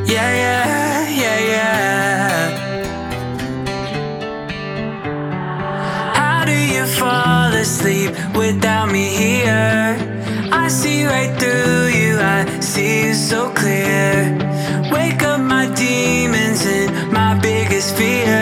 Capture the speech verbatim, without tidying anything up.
Yeah, yeah, yeah, yeah. How do you fall asleep without me here? I see right through you, I see you so clear. Wake up my demons and my biggest fear.